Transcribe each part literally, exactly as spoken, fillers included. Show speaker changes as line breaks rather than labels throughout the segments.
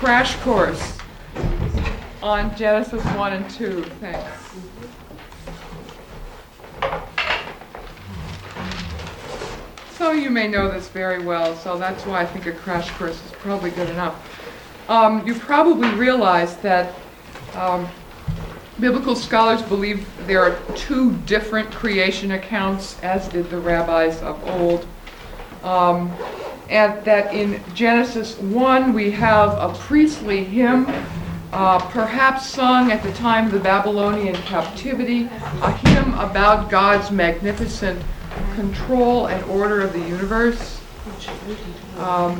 crash course on Genesis one and two. Thanks. So you may know this very well, so that's why I think a crash course is probably good enough. Um, you probably realize that um, biblical scholars believe there are two different creation accounts, as did the rabbis of old. Um, and that in Genesis one we have a priestly hymn, uh, perhaps sung at the time of the Babylonian captivity, a hymn about God's magnificent control and order of the universe. Um,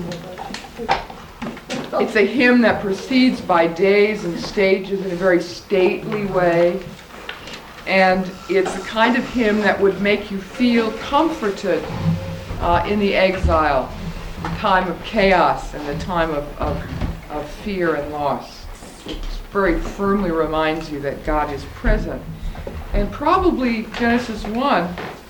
it's a hymn that proceeds by days and stages in a very stately way. And it's the kind of hymn that would make you feel comforted uh, in the exile, the time of chaos and the time of, of, of fear and loss. It very firmly reminds you that God is present. And probably Genesis one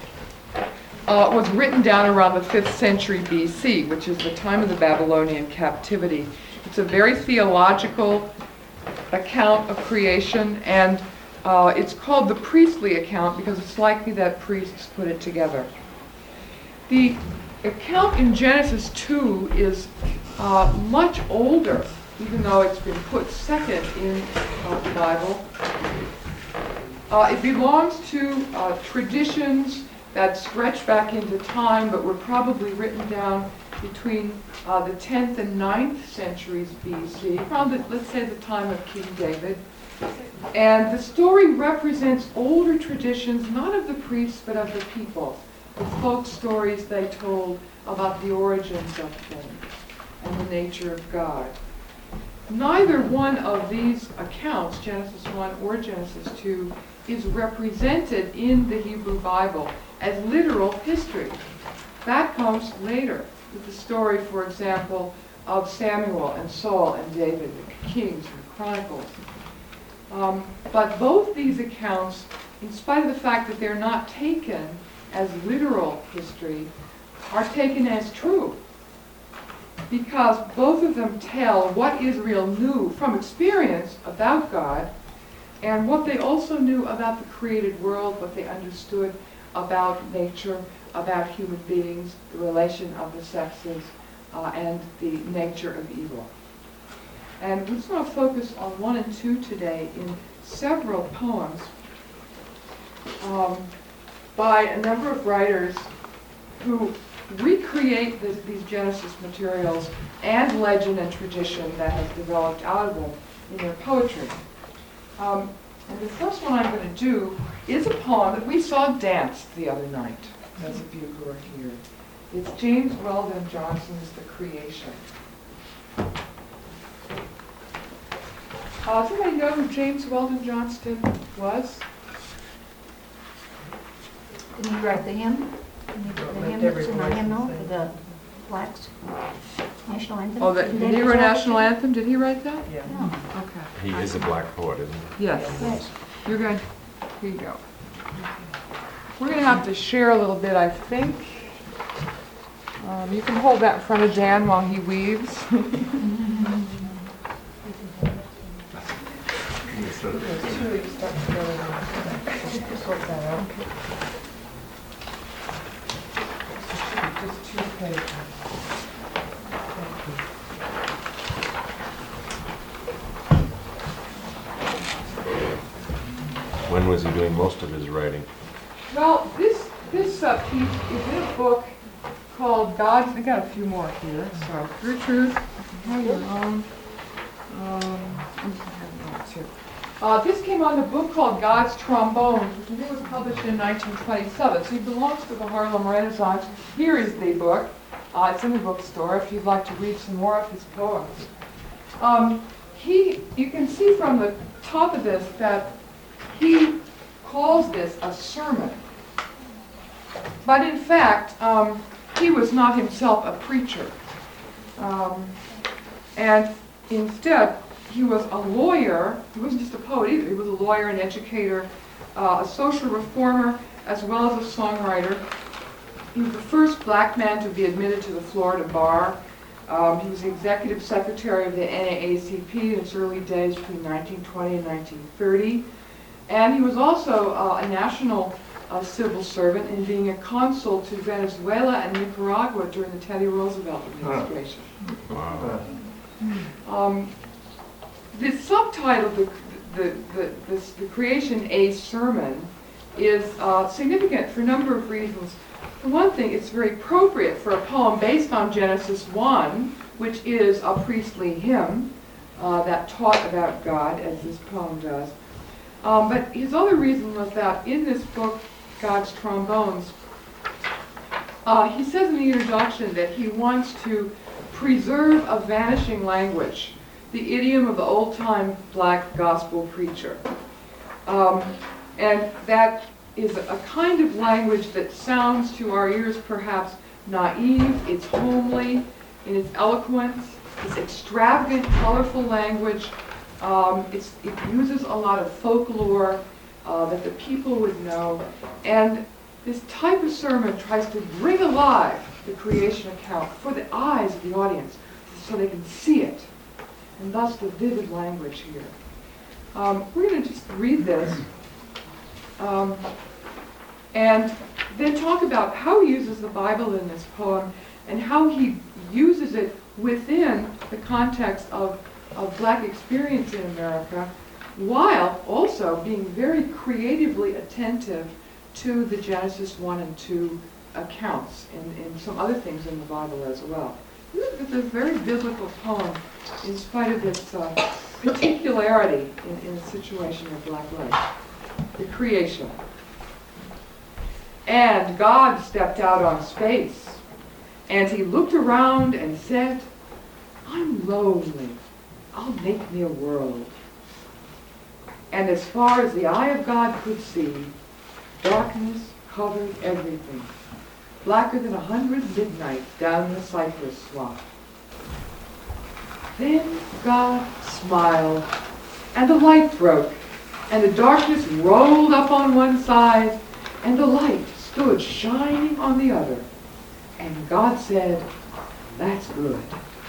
uh, was written down around the fifth century B C, which is the time of the Babylonian captivity. It's a very theological account of creation, and uh, it's called the priestly account because it's likely that priests put it together. The account in Genesis two is uh, much older, even though it's been put second in uh, the Bible. Uh, it belongs to uh, traditions that stretch back into time, but were probably written down between uh, the tenth and ninth centuries B C, around, the, let's say, the time of King David. And the story represents older traditions, not of the priests, but of the people. The folk stories they told about the origins of things and the nature of God. Neither one of these accounts, Genesis one or Genesis two, is represented in the Hebrew Bible as literal history. That comes later, with the story, for example, of Samuel and Saul and David, the Kings and Chronicles. Um, but both these accounts, in spite of the fact that they're not taken as literal history, are taken as true, because both of them tell what Israel knew from experience about God, and what they also knew about the created world, what they understood about nature, about human beings, the relation of the sexes, uh, and the nature of evil. And we're just going to focus on one and two today in several poems um, by a number of writers who recreate this, these Genesis materials and legend and tradition that has developed out of them in their poetry. Um, and the first one I'm going to do is a poem that we saw danced the other night, those of you who are here. It's James Weldon Johnson's The Creation. Uh, does anybody know who James Weldon Johnson was?
Did he write the hymn? Did he write the hymn that's in the hymnal for the blacks? National anthem?
Oh, the,
Did
the
they
Negro
write
National
it?
Anthem, did he write that?
Yeah.
No.
Okay.
He is a black poet, isn't he?
Yes.
Yes.
You're going, here you go. We're going to have to share a little bit, I think. Um, you can hold that in front of Dan while he weaves. Just two pages.
When was he doing most of his writing?
Well, this this uh, piece is in a book called God's. I got a few more here. So Gertrude, you have your own. Um, I just have one too. Uh, this came on the book called God's Trombone, and it was published in nineteen twenty-seven. So he belongs to the Harlem Renaissance. Here is the book. Uh, it's in the bookstore if you'd like to read some more of his poems. Um, he, you can see from the top of this that he calls this a sermon. But in fact, um, he was not himself a preacher. Um, and instead, he was a lawyer. He wasn't just a poet either. He was a lawyer, an educator, uh, a social reformer, as well as a songwriter. He was the first black man to be admitted to the Florida bar. Um, he was the executive secretary of the N double A C P in its early days between nineteen twenty and nineteen thirty. And he was also uh, a national uh, civil servant in being a consul to Venezuela and Nicaragua during the Teddy Roosevelt administration.
Wow.
Um, the subtitle, the, the, the, this, the Creation A Sermon, is uh, significant for a number of reasons. For one thing, it's very appropriate for a poem based on Genesis one, which is a priestly hymn uh, that taught about God, as this poem does. Um, but his other reason was that in this book, God's Trombones, uh, he says in the introduction that he wants to preserve a vanishing language, the idiom of the old-time black gospel preacher. Um, and that is a kind of language that sounds to our ears perhaps naive, it's homely in its eloquence, it's extravagant, colorful language. Um, it's, it uses a lot of folklore uh, that the people would know. And this type of sermon tries to bring alive the creation account for the eyes of the audience so they can see it. And thus the vivid language here. Um, we're going to just read this um, and then talk about how he uses the Bible in this poem and how he uses it within the context of, of black experience in America, while also being very creatively attentive to the Genesis one and two accounts and, and some other things in the Bible as well. It's a very biblical poem in spite of its uh, particularity in, in a situation of black life. The creation. And God stepped out on space, and he looked around and said, I'm lonely. I'll make me a world. And as far as the eye of God could see, darkness covered everything, blacker than a hundred midnights down the cypress swamp. Then God smiled, and the light broke, and the darkness rolled up on one side, and the light stood shining on the other. And God said, that's good.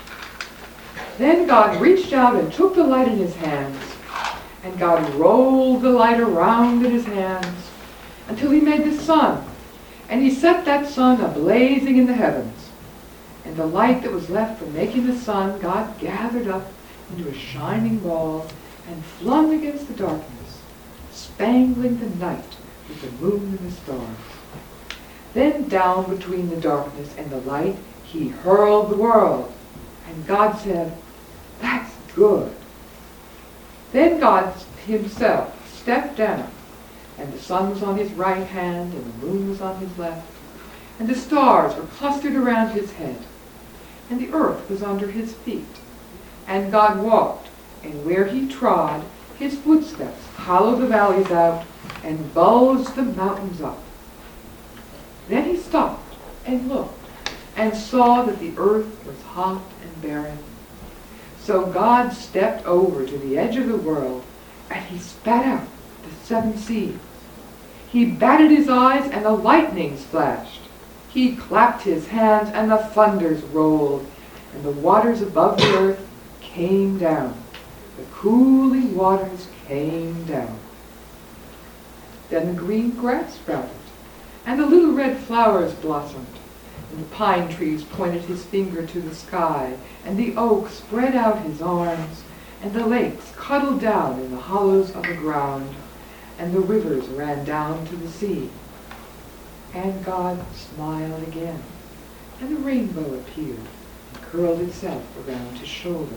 Then God reached out and took the light in his hands, and God rolled the light around in his hands until he made the sun, and he set that sun a-blazing in the heavens. And the light that was left from making the sun, God gathered up into a shining ball and flung against the darkness, spangling the night with the moon and the stars. Then down between the darkness and the light, he hurled the world. And God said, that's good. Then God himself stepped down, and the sun was on his right hand, and the moon was on his left, and the stars were clustered around his head, and the earth was under his feet. And God walked, and where he trod, his footsteps hollowed the valleys out, and bulged the mountains up. Then he stopped and looked, and saw that the earth was hot and barren. So God stepped over to the edge of the world, and he spat out the seven seas. He batted his eyes, and the lightnings flashed. He clapped his hands, and the thunders rolled, and the waters above the earth came down. The cooling waters came down. Then the green grass sprouted, and the little red flowers blossomed, and the pine trees pointed his finger to the sky, and the oak spread out his arms, and the lakes cuddled down in the hollows of the ground, and the rivers ran down to the sea. And God smiled again, and the rainbow appeared and curled itself around his shoulder.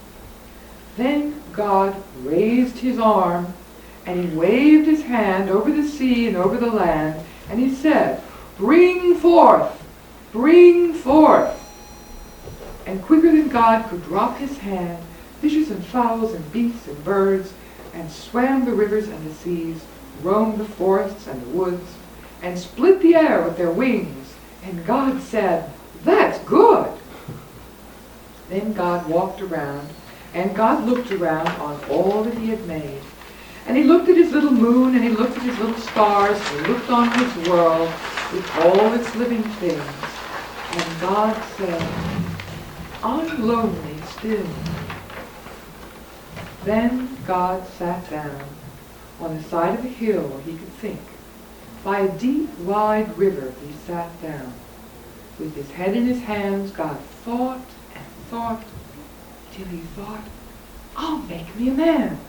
Then God raised his arm, and he waved his hand over the sea and over the land, and he said, bring forth, bring forth. And quicker than God could drop his hand, fishes and fowls and beasts and birds, and swam the rivers and the seas, roamed the forests and the woods, and split the air with their wings. And God said, that's good. Then God walked around, and God looked around on all that he had made. And he looked at his little moon, and he looked at his little stars, and he looked on his world with all its living things. And God said, I'm lonely still. Then God sat down on the side of a hill where he could think. By a deep, wide river he sat down. With his head in his hands, God thought and thought till he thought, I'll make me a man.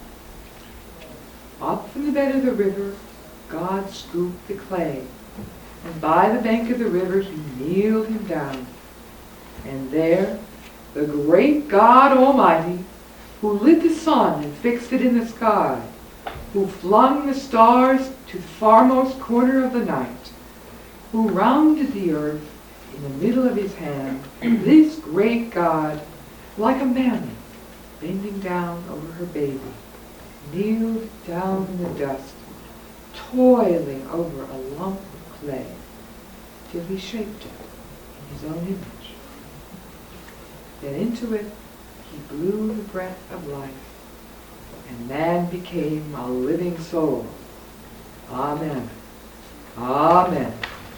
Up from the bed of the river, God scooped the clay, and by the bank of the river he kneeled him down. And there, the great God Almighty, who lit the sun and fixed it in the sky, who flung the stars to the farmost corner of the night, who rounded the earth in the middle of his hand, this great God, like a mammy bending down over her baby, kneeled down in the dust, toiling over a lump of clay, till he shaped it in his own image. Then into it he blew the breath of life, and man became a living soul. Amen. Amen.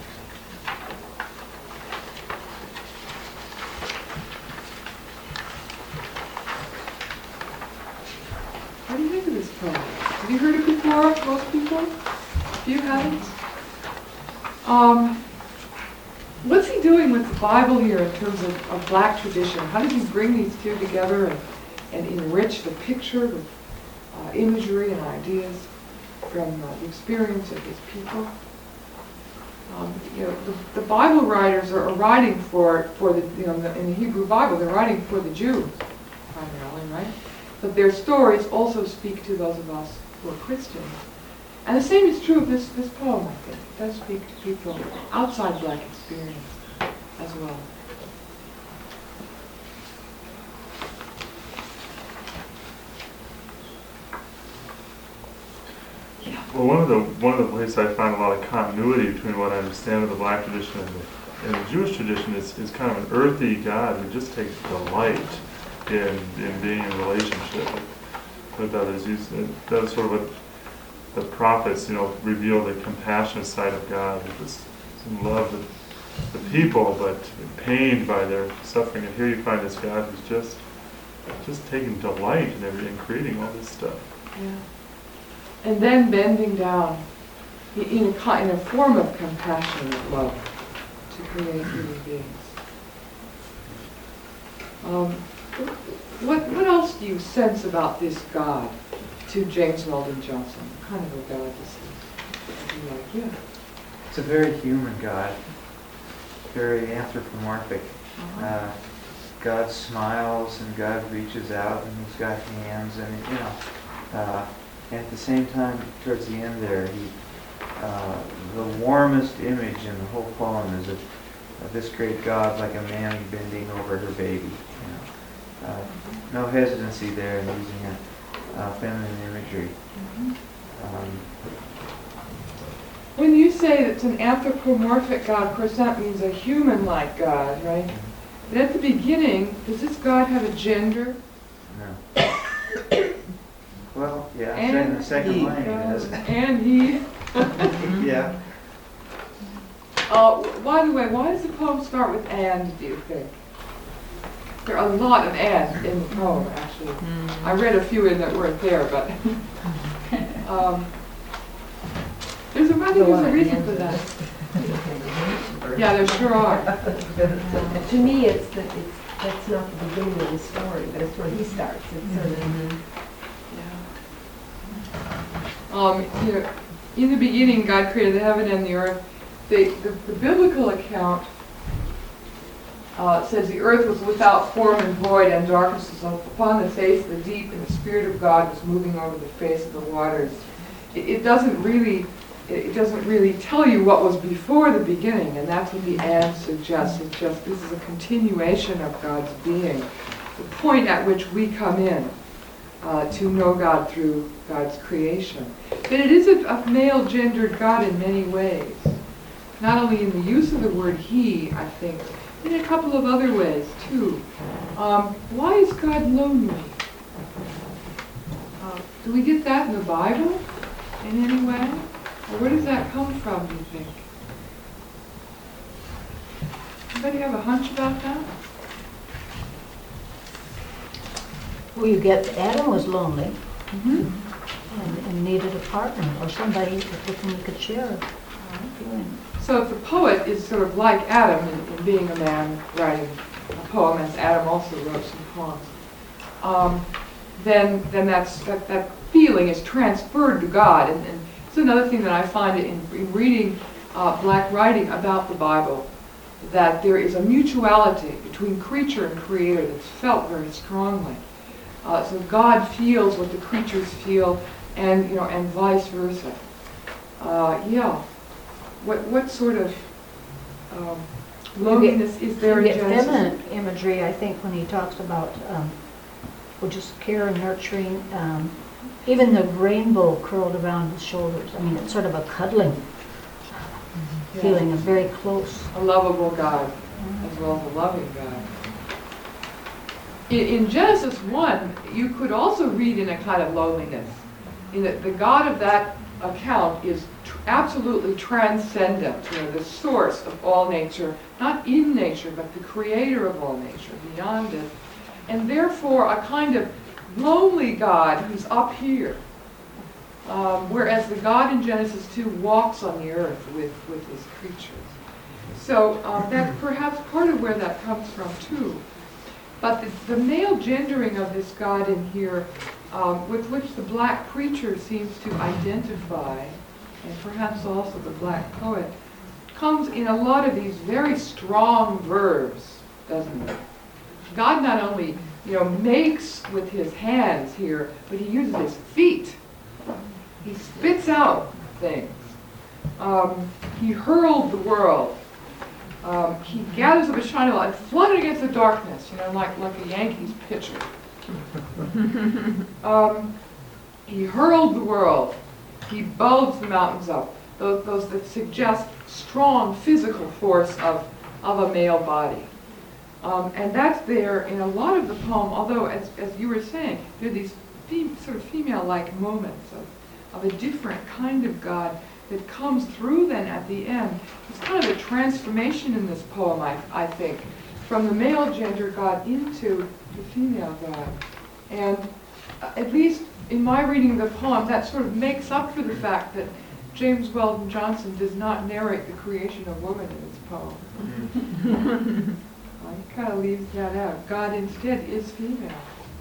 What do you think of this poem? Have you heard it before, most people? If you haven't? Um, what's he doing with the Bible here in terms of, of black tradition? How did he bring these two together and, and enrich the picture with uh, imagery and ideas from uh, the experience of his people? Um, you know, the, the Bible writers are, are writing for for the you know the, in the Hebrew Bible they're writing for the Jews primarily, right? But their stories also speak to those of us who are Christians. And the same is true of this, this poem, I think. It does speak to people outside black experience as well. Yeah.
Well, one of the one of the places I find a lot of continuity between what I understand of the black tradition and the, and the Jewish tradition is, is kind of an earthy God who just takes delight in in being in relationship with, with others. He's, that was sort of what the prophets, you know, reveal the compassionate side of God, who just in love with the people, but pained by their suffering. And here you find this God who's just just taking delight in every in creating all this stuff.
Yeah. And then bending down in a, ki- in a form of compassionate love to create human beings. Um, what what else do you sense about this God to James Weldon Johnson? What kind of a God is he? Are you like, yeah.
It's a very human God, very anthropomorphic.
Uh-huh.
Uh, God smiles and God reaches out and he's got hands and, you know, uh, at the same time, towards the end there, he, uh, the warmest image in the whole poem is of, of this great God like a mammy bending over her baby. You know. Uh, no hesitancy there in using a uh, feminine imagery.
Mm-hmm.
Um,
When you say it's an anthropomorphic God, of course that means a human-like God, right? But at the beginning, does this God have a gender?
no. Well, yeah,
And
in the second
he,
line he does.
And he.
Yeah.
Uh, by the way, why does the poem start with "and"? Do you think? There are a lot of "and" in the poem, actually. I read a few in that weren't there, but um, there's a, I think there's a reason for that. Yeah, there sure are.
Uh, to me, it's that it's that's not the beginning of the story, but it's where he starts. It's sort of
Yeah. Um, you know, in the beginning, God created the heaven and the earth. The, the, the biblical account uh, says the earth was without form and void, and darkness was upon the face of the deep, and the Spirit of God was moving over the face of the waters. It, it doesn't really, it doesn't really tell you what was before the beginning, and that's what the "and" suggests. It's just this is a continuation of God's being, the point at which we come in. Uh, to know God through God's creation. But it is a, a male-gendered God in many ways. Not only in the use of the word he, I think, in a couple of other ways, too. Um, why is God lonely? Uh, do we get that in the Bible in any way? Or where does that come from, do you think? Anybody have a hunch about that?
Well, you get, Adam was lonely
Mhm.
and, and needed a partner or somebody with whom he could share a feeling.
So if the poet is sort of like Adam in, in being a man writing a poem, as Adam also wrote some poems, um, then then that's that, that feeling is transferred to God. And, and it's another thing that I find in, in reading uh, Black writing about the Bible, that there is a mutuality between creature and creator that's felt very strongly. Uh, so God feels what the creatures feel, and you know, and vice versa. Uh, yeah. What what sort of um, loneliness is there
You
in
get
Genesis?
feminine imagery, I think, when he talks about, um, well, just care and nurturing, um, even the rainbow curled around his shoulders. I mean, it's sort of a cuddling
Yeah.
feeling, of very close.
A lovable God as well as a loving God. In, in Genesis one, you could also read in a kind of loneliness. In that the God of that account is tr- absolutely transcendent, you know, the source of all nature, not in nature, but the creator of all nature, beyond it. And therefore a kind of lonely God who's up here. Um, whereas the God in Genesis two walks on the earth with, with his creatures. So um, that's perhaps part of where that comes from too. But the, the male gendering of this God in here, um, with which the black preacher seems to identify, and perhaps also the black poet, comes in a lot of these very strong verbs, doesn't it? God not only, you know, makes with his hands here, but he uses his feet. He spits out things. Um, he hurled the world. Um, he gathers up a shining light and flooded against the darkness, you know, like, like a Yankees pitcher. um, he hurled the world. He bulged the mountains up. Those, those that suggest strong physical force of, of a male body. Um, and that's there in a lot of the poem, although, as, as you were saying, there are these fem- sort of female-like moments of, of a different kind of God that comes through then at the end. It's kind of a transformation in this poem, I, I think, from the male gender God into the female God. And uh, at least in my reading of the poem, that sort of makes up for the fact that James Weldon Johnson does not narrate the creation of woman in his poem. uh, he kind of leaves that out. God instead is female.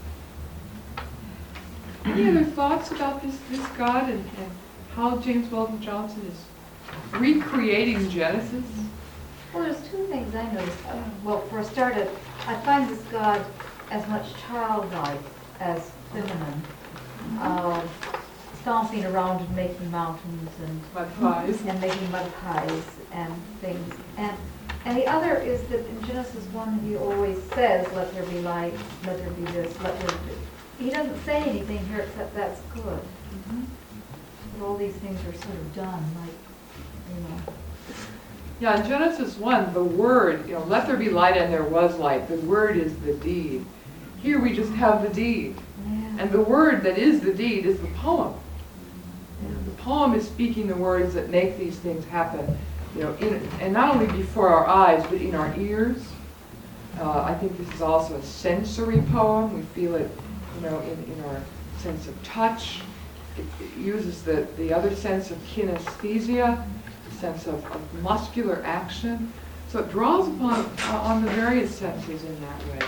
Any other thoughts about this, this God and, and how James Weldon Johnson is recreating Genesis?
Well, there's two things I noticed. Uh, Well, for a start, uh, I find this God as much childlike as feminine, uh, stomping around and making mountains and
Mud pies.
and making mud pies and things. And and the other is that in Genesis one, he always says, "Let there be light, let there be this, let there be." He doesn't say anything here except that's good.
Mm-hmm.
But all these things are sort of done, like, you know.
Yeah, in Genesis one, the word, you know, let there be light and there was light. The word is the deed. Here we just have the deed.
Yeah.
And the word that is the deed is the poem. And the poem is speaking the words that make these things happen, you know, in, and not only before our eyes, but in our ears. Uh, I think this is also a sensory poem. We feel it, you know, in, in our sense of touch. It, it uses the, the other sense of kinesthesia, the sense of, of muscular action. So it draws upon uh, on the various senses in that way.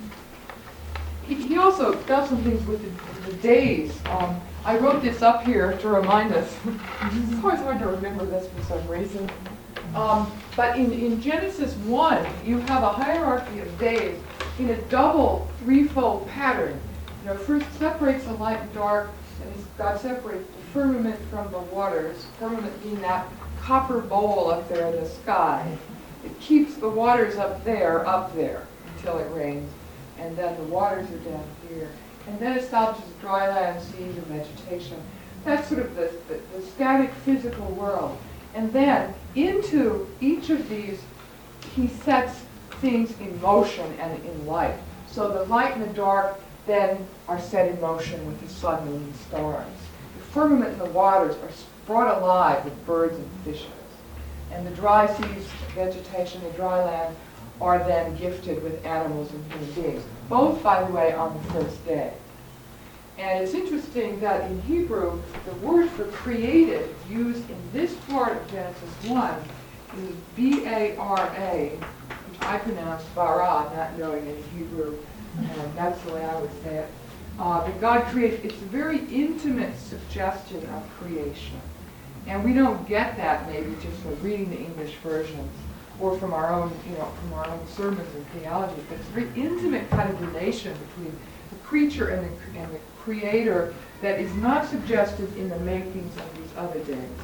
He, he also does some things with the, the days. Um, I wrote this up here to remind us. It's always hard to remember this for some reason. Um, but in, in Genesis one, you have a hierarchy of days in a double, threefold pattern. You know, first separates the light and dark, and God separates the firmament from the waters. Firmament being that copper bowl up there in the sky. It keeps the waters up there, up there, until it rains. And then the waters are down here. And then establishes dry land, seas, and vegetation. That's sort of the, the, the static physical world. And then into each of these, he sets things in motion and in life. So the light and the dark then are set in motion with the sun, moon, and stars. The firmament and the waters are brought alive with birds and fishes. And the dry seas, vegetation, the dry land, are then gifted with animals and human beings. Both, by the way, on the first day. And it's interesting that in Hebrew, the word for created used in this part of Genesis one is B A R A, which I pronounce bara, not knowing any Hebrew, and that's the way I would say it. Uh, that God creates, it's a very intimate suggestion of creation. And we don't get that maybe just from reading the English versions or from our own, you know, from our own sermons and theology, but it's a very intimate kind of relation between the creature and the, and the creator that is not suggested in the makings of these other days.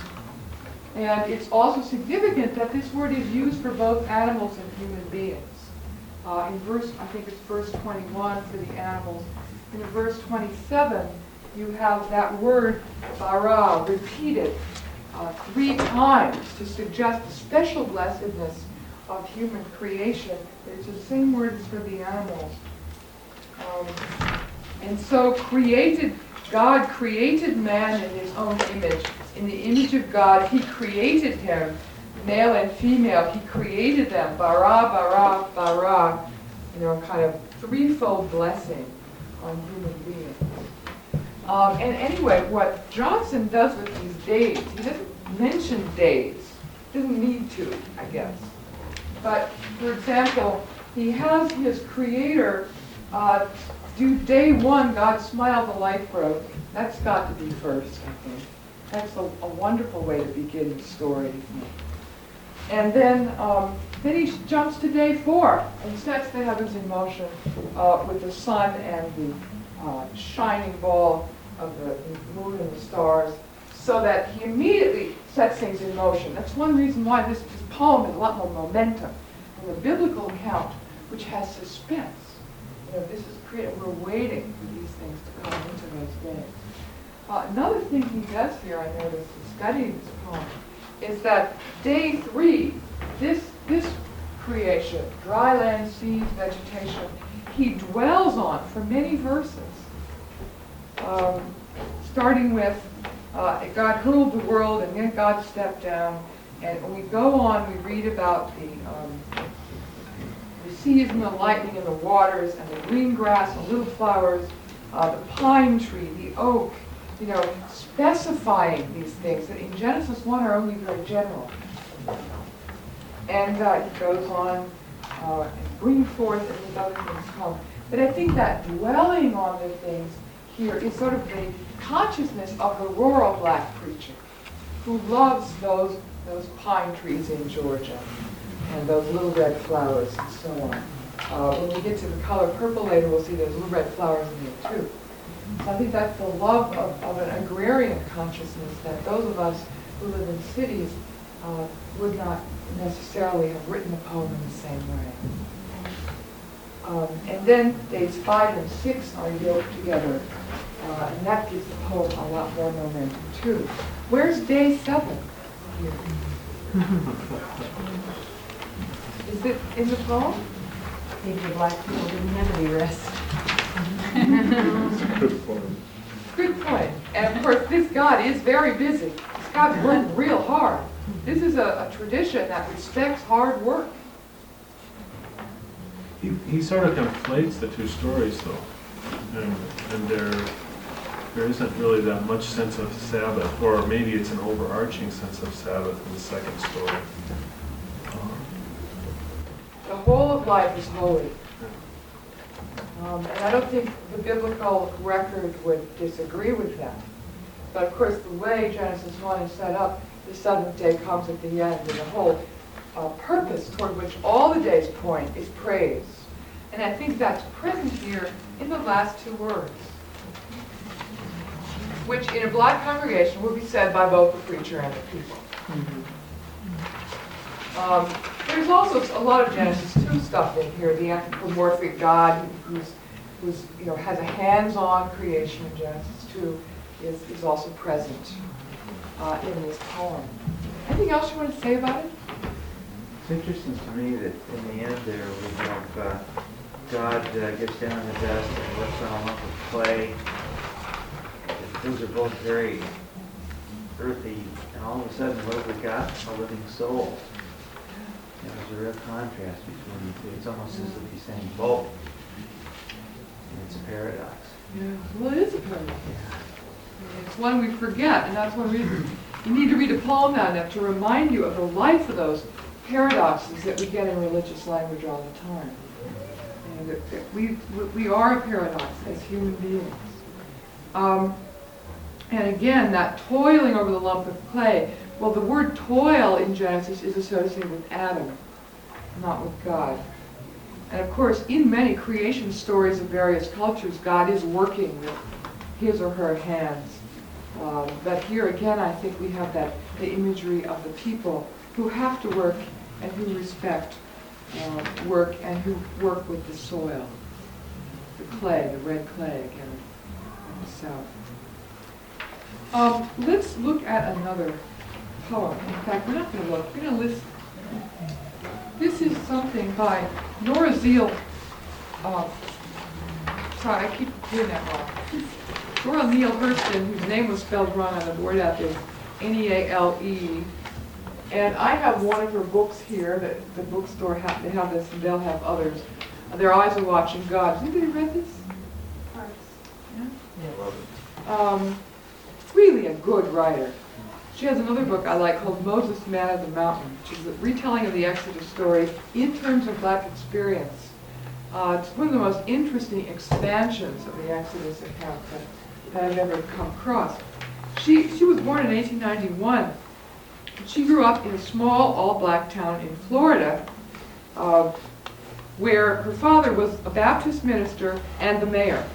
And it's also significant that this word is used for both animals and human beings. Uh, in verse, I think it's verse twenty-one for the animals. And in verse twenty-seven, you have that word bara repeated uh, three times to suggest the special blessedness of human creation. It's the same word as for the animals. Um, and so created, God created man in his own image. In the image of God, he created him, male and female. He created them, bara, bara, bara, you know, kind of threefold blessing on human beings. Um, and anyway, what Johnson does with these days, he doesn't mention days. Doesn't need to, I guess. But, for example, he has his creator uh, do day one, God smiled, the light broke. That's got to be first, I think. That's a, a wonderful way to begin the story. And then, um, then he jumps to day four and sets the heavens in motion uh, with the sun and the uh, shining ball of the moon and the stars, so that he immediately sets things in motion. That's one reason why this, this poem has a lot more momentum than the biblical account, which has suspense. You know, this is created. We're waiting for these things to come into those days. Uh, another thing he does here, I noticed in studying this poem, is that day three, this this creation, dry land, seas, vegetation, he dwells on for many verses. Um, starting with uh, God hurled the world, and then God stepped down, and when we go on, we read about the um, the seas and the lightning and the waters and the green grass and little flowers, uh, the pine tree, the oak, you know, specifying these things that in Genesis one are only very general. And uh, he goes on uh, and bring forth and these other things come. But I think that dwelling on the things here is sort of the consciousness of the rural black preacher who loves those those pine trees in Georgia and those little red flowers and so on. Uh, when we get to the color purple later, we'll see those little red flowers in there too. So I think that's the love of, of an agrarian consciousness that those of us who live in cities uh, would not necessarily have written a poem in the same way. Um, and then days five and six are yoked together, uh, and that gives the poem a lot more momentum too. Where's day seven here? Is it in the poem?
Maybe the black people didn't have any rest.
Good point.
Good point. And of course, this God is very busy. This God's working real hard. This is a, a tradition that respects hard work.
He, he sort of conflates the two stories, though, and, and there, there isn't really that much sense of Sabbath, or maybe it's an overarching sense of Sabbath in the second story. Um,
The whole of life is holy. Um, and I don't think the biblical record would disagree with that. But of course, the way Genesis one is set up, the seventh day comes at the end, and the whole uh, purpose toward which all the days point is praise. And I think that's present here in the last two words, which in a black congregation will be said by both the preacher and the people. Um, there's also a lot of Genesis two stuff in here. The anthropomorphic God who's, who's you know, has a hands-on creation in Genesis two is, is also present uh, in this poem. Anything else you want to say about it?
It's interesting to me that in the end there we have uh, God uh, gets down in the dust and lifts on a lump of clay. Those are both very earthy, and all of a sudden what have we got? A living soul. And there's a real contrast between the two. It's almost as if he's saying both. And it's a paradox.
Yeah, well, it is a paradox. And it's one we forget, and that's one reason you need to read a poem now enough to remind you of the life of those paradoxes that we get in religious language all the time. And that, that we, we are a paradox as human beings. Um, and again, that toiling over the lump of clay, well, the word toil in Genesis is associated with Adam, not with God. And of course, in many creation stories of various cultures, God is working with his or her hands. Um, but here again, I think we have that the imagery of the people who have to work and who respect uh, work and who work with the soil, the clay, the red clay again in the south. Um, let's look at another poem. In fact, we're not going to look. We're going to listen. This is something by Nora Zeal. Uh, sorry, I keep doing that wrong. Nora Neale Hurston, whose name was spelled wrong on the board out there, N E A L E. And I have one of her books here that the bookstore have. They have this, and they'll have others. Uh, Their Eyes Are Watching God. Has anybody read this? Yeah? Um, really a good writer. She has another book I like called Moses, Man of the Mountain, which is a retelling of the Exodus story in terms of black experience. Uh, it's one of the most interesting expansions of the Exodus account that, that I've ever come across. She, she was born in eighteen ninety-one. She grew up in a small, all-black town in Florida, uh, where her father was a Baptist minister and the mayor.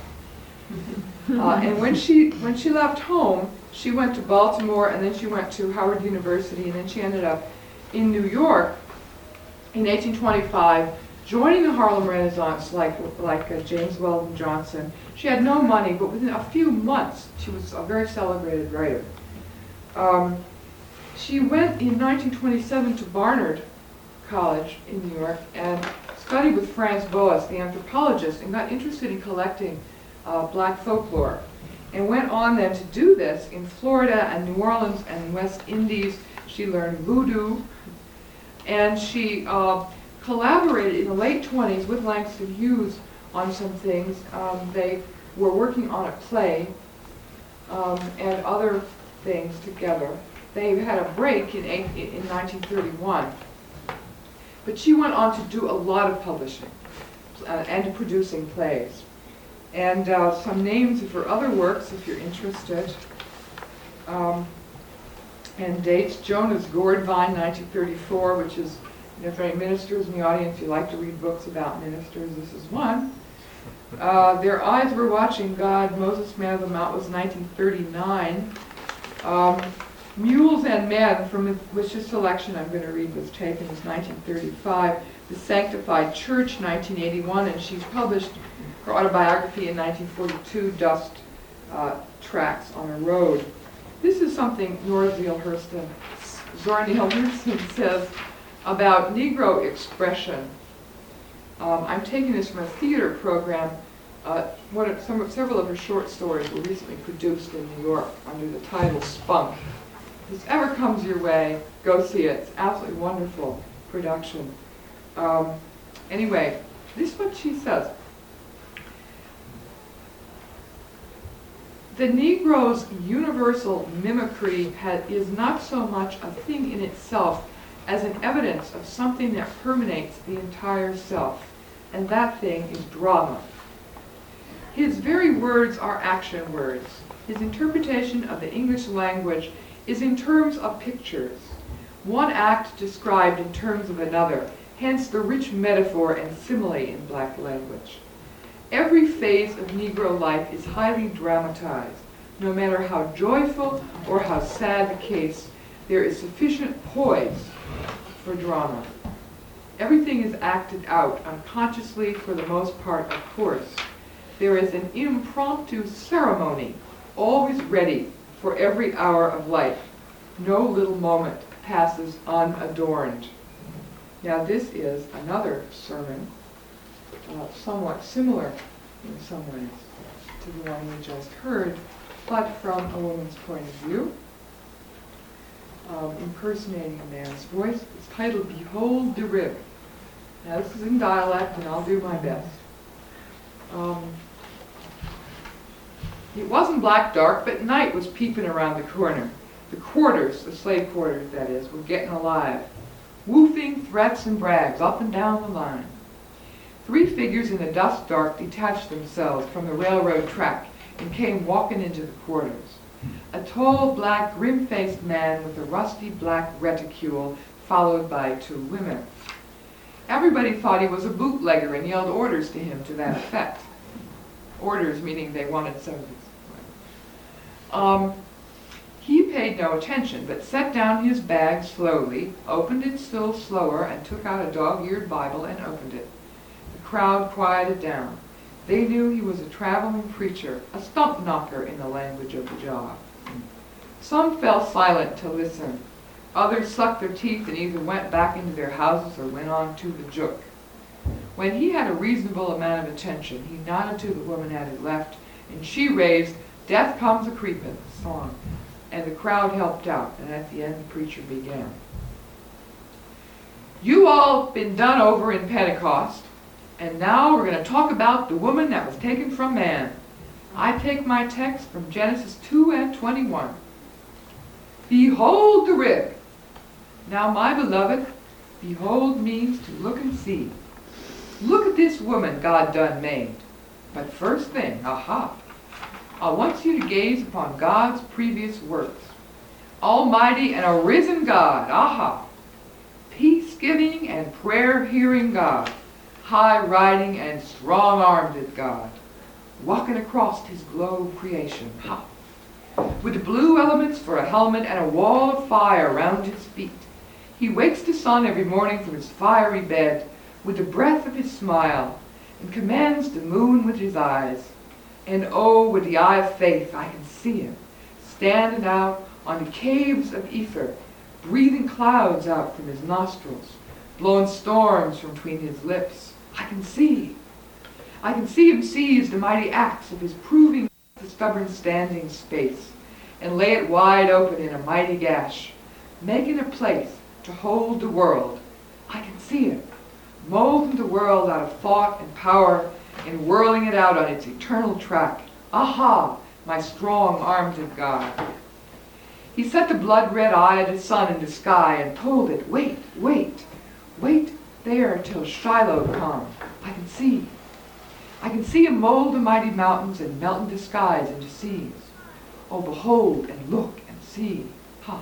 Uh, and when she when she left home, she went to Baltimore, and then she went to Howard University, and then she ended up in New York in eighteen twenty-five, joining the Harlem Renaissance like like uh, James Weldon Johnson. She had no money, but within a few months, she was a very celebrated writer. Um, she went in nineteen twenty-seven to Barnard College in New York and studied with Franz Boas, the anthropologist, and got interested in collecting uh, black folklore. And went on then to do this in Florida and New Orleans and West Indies. She learned voodoo, and she uh, collaborated in the late twenties with Langston Hughes on some things. Um, they were working on a play um, and other things together. They had a break in, eight, in nineteen thirty-one. But she went on to do a lot of publishing uh, and to producing plays. And uh, some names of her other works, if you're interested. Um, and dates: Jonas Gourdvine, nineteen thirty-four, which is, you know, if any ministers in the audience, you like to read books about ministers, this is one. Uh, Their Eyes Were Watching God, Moses, Man of the Mount, was nineteen thirty-nine. Um, Mules and Men, from which this selection I'm going to read was taken, was nineteen thirty-five. The Sanctified Church, nineteen eighty-one, and she's published her autobiography in nineteen forty-two, Dust uh, Tracks on a Road. This is something Nora Zeal Hurston, Zora Neale Hurston says about Negro expression. Um, I'm taking this from a theater program. Uh, one of, some, several of her short stories were recently produced in New York under the title Spunk. If this ever comes your way, go see it. It's absolutely wonderful production. Um, anyway, this is what she says. The Negro's universal mimicry ha- is not so much a thing in itself as an evidence of something that permeates the entire self, and that thing is drama. His very words are action words. His interpretation of the English language is in terms of pictures, one act described in terms of another, hence the rich metaphor and simile in black language. Every phase of Negro life is highly dramatized. No matter how joyful or how sad the case, there is sufficient poise for drama. Everything is acted out unconsciously for the most part, of course. There is an impromptu ceremony always ready for every hour of life. No little moment passes unadorned. Now this is another sermon, uh, somewhat similar in some ways to the one we just heard, but from a woman's point of view, um, impersonating a man's voice. It's titled Behold the Rib. Now this is in dialect, and I'll do my best. Um, It wasn't black dark, but night was peeping around the corner. The quarters, the slave quarters that is, were getting alive. Woofing threats and brags up and down the line. Three figures in the dusk dark detached themselves from the railroad track and came walking into the quarters. A tall, black, grim-faced man with a rusty black reticule, followed by two women. Everybody thought he was a bootlegger and yelled orders to him to that effect. Orders meaning they wanted service. Um, he paid no attention, but set down his bag slowly, opened it still slower, and took out a dog-eared Bible and opened it. The crowd quieted down. They knew he was a traveling preacher, a stump knocker in the language of the job. Some fell silent to listen. Others sucked their teeth and either went back into their houses or went on to the juk. When he had a reasonable amount of attention, he nodded to the woman at his left, and she raised "Death Comes a Creepin'" song, and the crowd helped out, and at the end the preacher began. You all been done over in Pentecost, and now we're going to talk about the woman that was taken from man. I take my text from Genesis two and twenty-one. Behold the rib. Now, my beloved, behold means to look and see. Look at this woman God done made. But first thing, aha, I want you to gaze upon God's previous works. Almighty and arisen God, aha. Peace-giving and prayer-hearing God. High-riding and strong-armed God. Walking across his globe creation, ha. With the blue elements for a helmet and a wall of fire round his feet. He wakes the sun every morning from his fiery bed with the breath of his smile, and commands the moon with his eyes. And oh, with the eye of faith, I can see him, standing out on the caves of ether, breathing clouds out from his nostrils, blowing storms from between his lips. I can see. I can see him seize the mighty axe of his proving the stubborn standing space, and lay it wide open in a mighty gash, making a place to hold the world. I can see him, molding the world out of thought and power, and whirling it out on its eternal track. Aha, my strong-armed God. He set the blood-red eye of the sun in the sky and told it, wait, wait, wait there till Shiloh come. I can see. I can see him mold the mighty mountains and melt the skies into seas. Oh, behold and look and see. Ha.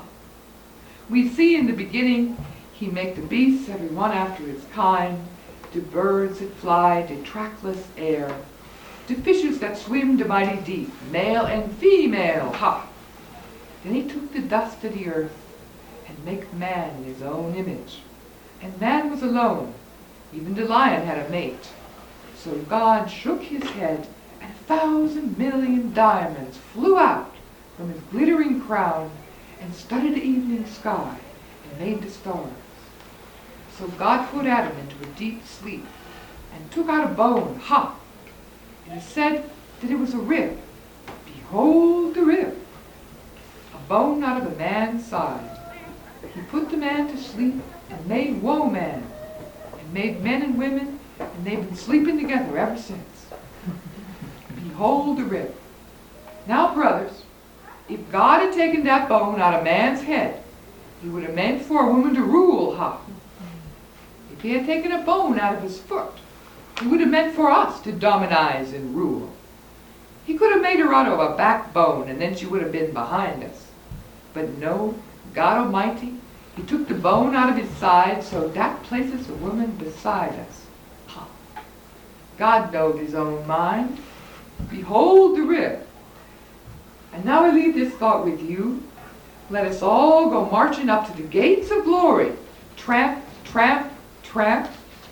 We see in the beginning he make the beasts every one after his kind, the birds that fly the trackless air, the fishes that swim the mighty deep, male and female. Ha. Then he took the dust of the earth and make man in his own image. And man was alone. Even the lion had a mate. So God shook his head, and a thousand million diamonds flew out from his glittering crown and studded the evening sky and made the stars. So God put Adam into a deep sleep and took out a bone, ha! And he said that it was a rib. Behold the rib, a bone out of a man's side. He put the man to sleep and made woe man, and made men and women, and they've been sleeping together ever since. Behold the rib. Now, brothers, if God had taken that bone out of man's head, he would have meant for a woman to rule, ha! If he had taken a bone out of his foot, he would have meant for us to dominize and rule. He could have made her out of a backbone, and then she would have been behind us. But no, God Almighty, he took the bone out of his side, so that places a woman beside us. Ha! God knowed his own mind. Behold the rib. And now I leave this thought with you. Let us all go marching up to the gates of glory. Tramp, tramp, tramp.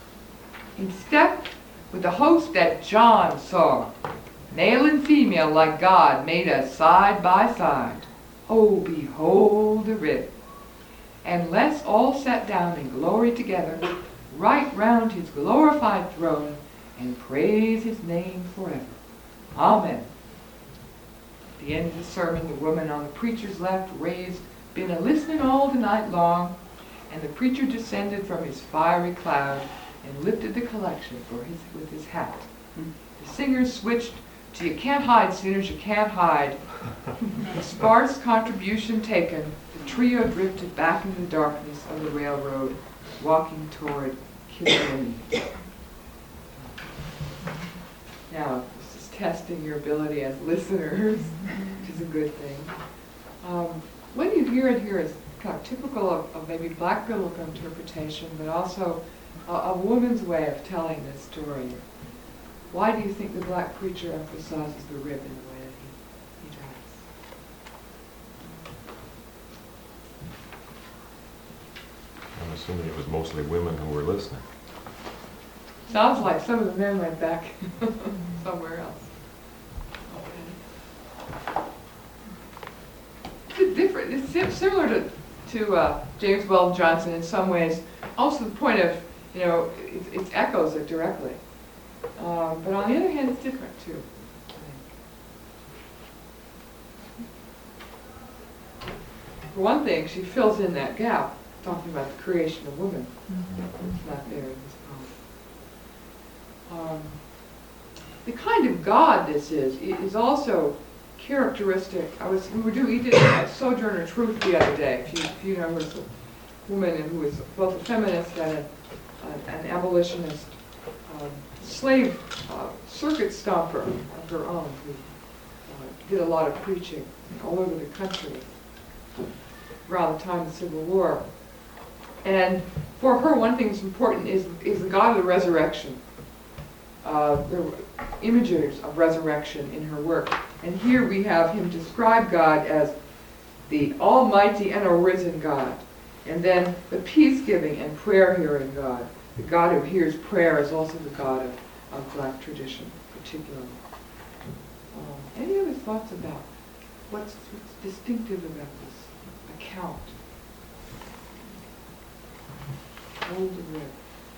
In step with the host that John saw. Male and female like God made us side by side. Oh, behold the rib. And let's all sit down in glory together, right round his glorified throne, and praise his name forever. Amen. At the end of the sermon, the woman on the preacher's left raised, been a-listening all the night long, and the preacher descended from his fiery cloud and lifted the collection for his, with his hat. The singers switched So you can't hide, soon as you can't hide. The sparse contribution taken, the trio drifted back into the darkness of the railroad, walking toward Killarney. Now, this is testing your ability as listeners, which is a good thing. Um, when you hear it here, it's kind of typical of, of maybe black biblical interpretation, but also a, a woman's way of telling this story. Why do you think the black preacher emphasizes the rib in the way that he, he does?
I'm assuming it was mostly women who were listening.
Sounds like some of the men went back somewhere else. Okay. It's different. It's sim- similar to to uh, James Weldon Johnson in some ways. Also, the point of you know it, it echoes it directly. Um, but on the other hand, it's different too. I think. For one thing, she fills in that gap, talking about the creation of woman. It's not there in this poem. Um, the kind of God this is is also characteristic. I was we were doing we did a Sojourner Truth the other day. If you, if you know, who was a woman who was both a feminist and a, an, an abolitionist. Um, slave uh, circuit stomper of her own, who uh, did a lot of preaching all over the country around the time of the Civil War. And for her, one thing that's important is, is the God of the resurrection. Uh, there were images of resurrection in her work. And here we have him describe God as the almighty and arisen God. And then the peace-giving and prayer-hearing God. The God who hears prayer is also the God of, of black tradition, particularly. Um, any other thoughts about what's, what's distinctive about this account? Old and red.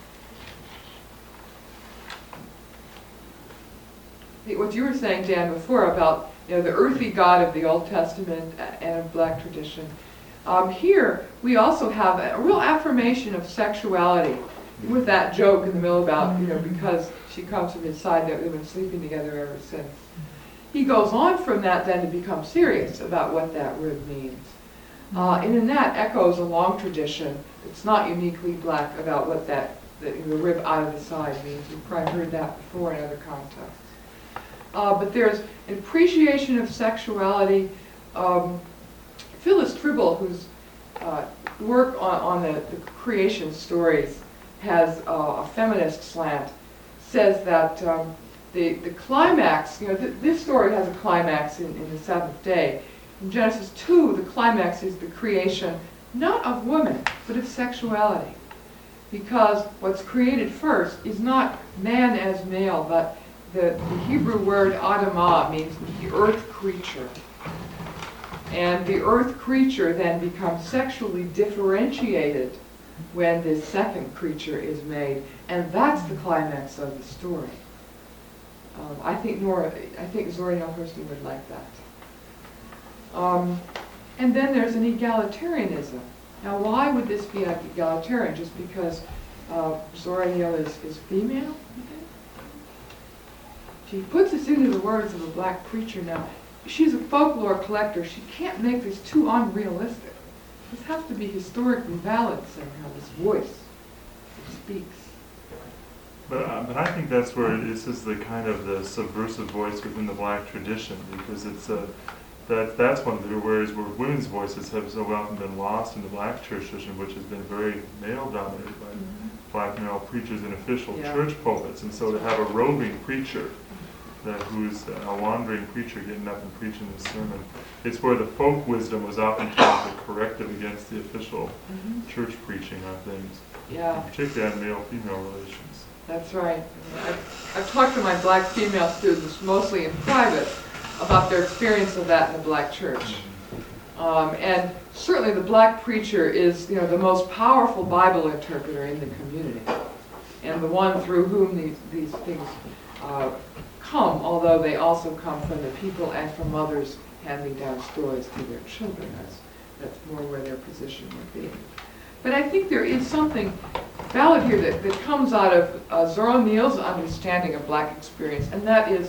I think what you were saying, Dan, before about you know the earthy God of the Old Testament and of black tradition. Um, here we also have a real affirmation of sexuality. With that joke in the middle about, you know, because she comes from his side that we've been sleeping together ever since. He goes on from that then to become serious about what that rib means. Uh, and in that echoes a long tradition. It's not uniquely black about what that, the, the rib out of the side means. You've probably heard that before in other contexts. Uh, but there's an appreciation of sexuality. Um, Phyllis Tribble, whose uh, work on, on the, the creation stories has uh, a feminist slant, says that um, the, the climax, you know, th- this story has a climax in, in the seventh day. In Genesis two, the climax is the creation not of woman, but of sexuality. Because what's created first is not man as male, but the, the Hebrew word Adamah means the earth creature. And the earth creature then becomes sexually differentiated when this second creature is made, and that's the climax of the story. Um, I think Nora, I think Zora Neale Hurston would like that. Um, and then there's an egalitarianism. Now, why would this be egalitarian? Just because uh, Zora Neale is, is female? She puts us into the words of a black preacher now. She's a folklore collector. She can't make this too unrealistic. This has to be historically valid somehow, this voice that speaks.
But, uh, but I think that's where this is the kind of the subversive voice within the black tradition, because it's a, that, that's one of the areas where women's voices have so often been lost in the black church tradition, which has been very male-dominated by mm-hmm. black male preachers in official yeah. church pulpits. And so to have a roving preacher that who's a wandering preacher getting up and preaching this sermon, it's where the folk wisdom was oftentimes a corrective against the official mm-hmm. church preaching on things,
yeah.
particularly on male-female relations.
That's right. I've, I've talked to my black female students, mostly in private, about their experience of that in the black church. Um, and certainly the black preacher is, you know, the most powerful Bible interpreter in the community, and the one through whom these, these things uh, come, although they also come from the people and from mothers handing down stories to their children. That's, that's more where their position would be. But I think there is something valid here that, that comes out of uh, Zora Neale's understanding of black experience, and that is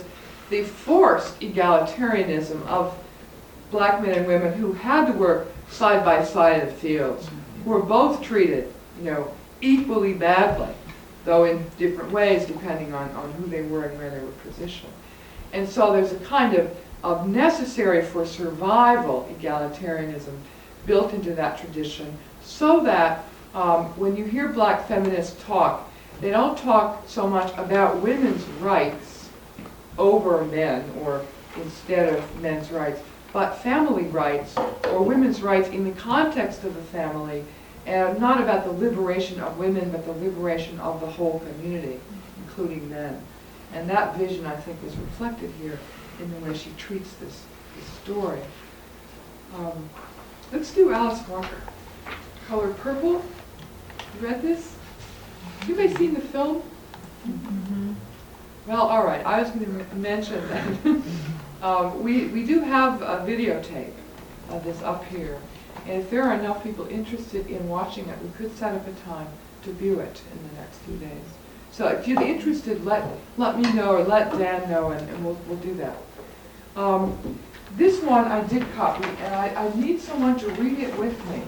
the forced egalitarianism of black men and women who had to work side by side in the fields, who were both treated, you know, equally badly, though in different ways depending on, on who they were and where they were positioned. And so there's a kind of, of necessary for survival egalitarianism built into that tradition, so that um, when you hear black feminists talk, they don't talk so much about women's rights over men or instead of men's rights, but family rights or women's rights in the context of the family, and not about the liberation of women, but the liberation of the whole community, including men. And that vision, I think, is reflected here in the way she treats this, this story. Um, let's do Alice Walker. Color Purple. You read this? You may have seen the film? Mm-hmm. Well, all right. I was going to mention that um, we, we do have a videotape of this up here. And if there are enough people interested in watching it, we could set up a time to view it in the next few days. So if you're interested, let let me know or let Dan know, and, and we'll, we'll do that. Um, this one I did copy, and I, I need someone to read it with me.